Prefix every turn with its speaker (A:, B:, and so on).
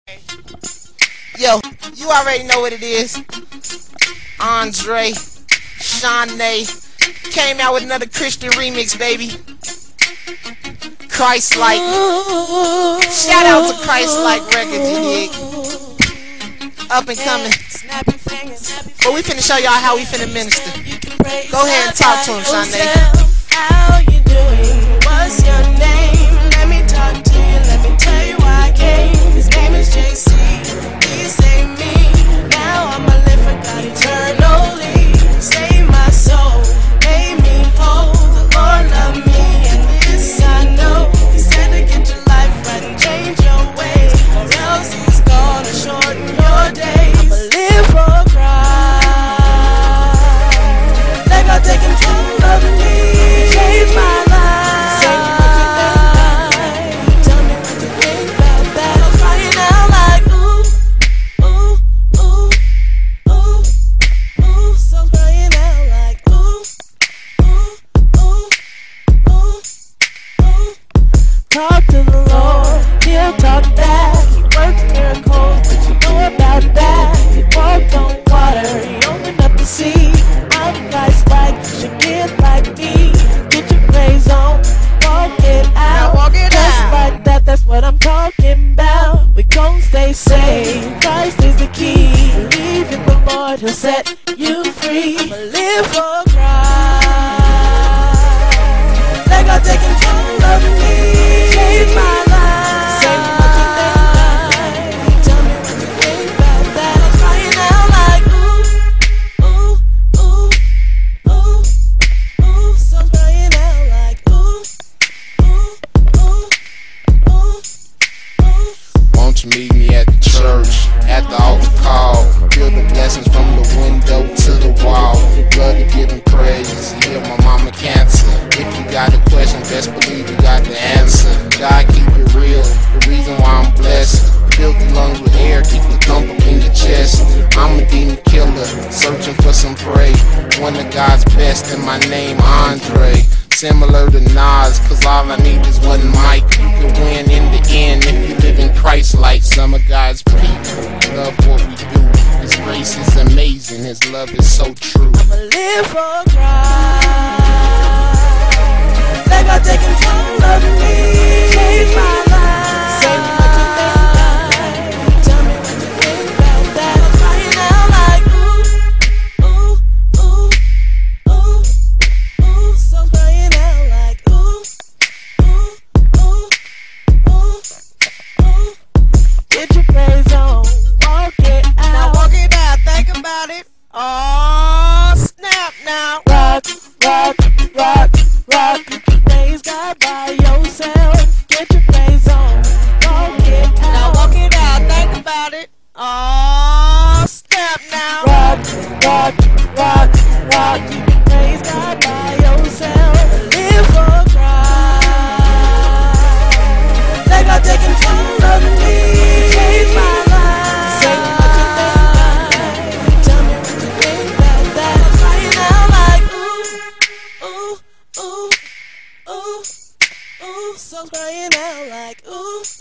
A: Yo, you already know what it is. Andre, Shanae came out with another Christian remix, baby. Christ-like. Shout out to Christ-like Records, you dig? Up and coming. But we finna show y'all how we finna minister. Go ahead and talk to him, Shanae.
B: How you doing? What's your name? Let me talk to you. Let me tell you why I came. His name is JC. He saved me. Now I'ma live for God eternally. Save my soul. Made me whole. The Lord loved me, and this I know. He said to get your life right and change your ways, or else He's gonna shorten your days. I'ma live for Christ. Let God take control of me. Change my life. Tell me what you think about that. I'm crying out like ooh, ooh, ooh, ooh, ooh. So crying out like ooh, ooh, ooh, ooh, ooh. Talk to the Lord, He'll talk back. He works miracles, but you know about that. He walked on water, He opened up the sea. I'm Christ-like, you should get like me. Get your praise on, walk it out.
A: Walk it
B: Just
A: out.
B: like that, that's what I'm talking about. We gon' stay safe, Christ is the key. Believe in the Lord, He'll set you free. I'ma live for Christ. Let God take control of me. Change my life. Say what you think. Tell me what you think about that. I'm crying out like ooh, ooh, ooh, ooh. So I'm crying out like ooh, ooh, ooh, ooh.
C: Won't you meet me at the church, at the altar call? Feel the blessings from the window to the wall. Blood to give Him praise, heal my mama cancer. If you got a question, best believe you got the answer. God keep it real, the reason why I'm blessed. Fill the lungs with air, keep the thump up in your chest. I'm a demon killer, searching for some prey. One of God's best, and my name Andre. Similar to Nas, cause all I need is one mic. You can win in the end if you live in Christ-like. Some of God's people love what we do. His grace is amazing, His love is so true.
B: I'ma live for Christ. Let God take control of me. Change my life. Say what you think. Tell me what you think about that. I'm crying out like ooh, ooh, ooh, ooh. So I'm crying out like ooh, ooh, ooh, ooh, ooh. Get your praise on, walk it out.
A: Now walk it out, think about it. Oh, snap now.
B: Rock, rock, rock, rock. You can praise God by yourself. Get your praise on, walk it
A: Now
B: out.
A: walk it out, think about it. Oh, snap now.
B: Rock, rock, rock, rock. You can praise God by yourself. Live for Christ. Let God take control of me. Change my life. Say what you think. Tell me what you think about that. I'm crying out like ooh, ooh, ooh, ooh, ooh. So I'm crying out like ooh.